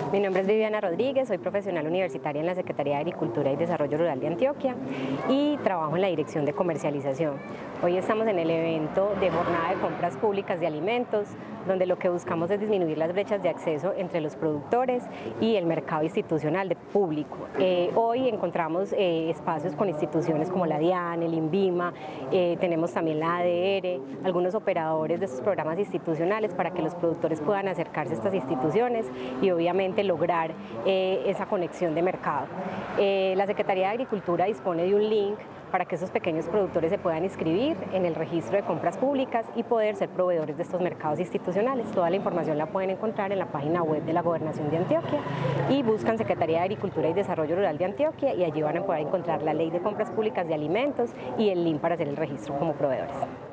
Mi nombre es Viviana Rodríguez, soy profesional universitaria en la Secretaría de Agricultura y Desarrollo Rural de Antioquia y trabajo en la Dirección de Comercialización. Hoy estamos en el evento de jornada de compras públicas de alimentos, donde lo que buscamos es disminuir las brechas de acceso entre los productores y el mercado institucional de público. Hoy encontramos espacios con instituciones como la DIAN, el INVIMA, tenemos también la ADR, algunos operadores de estos programas institucionales para que los productores puedan acercarse a estas instituciones y obviamente lograr esa conexión de mercado. La Secretaría de Agricultura dispone de un link para que esos pequeños productores se puedan inscribir en el registro de compras públicas y poder ser proveedores de estos mercados institucionales. Toda la información la pueden encontrar en la página web de la Gobernación de Antioquia y buscan Secretaría de Agricultura y Desarrollo Rural de Antioquia y allí van a poder encontrar la Ley de Compras Públicas de Alimentos y el link para hacer el registro como proveedores.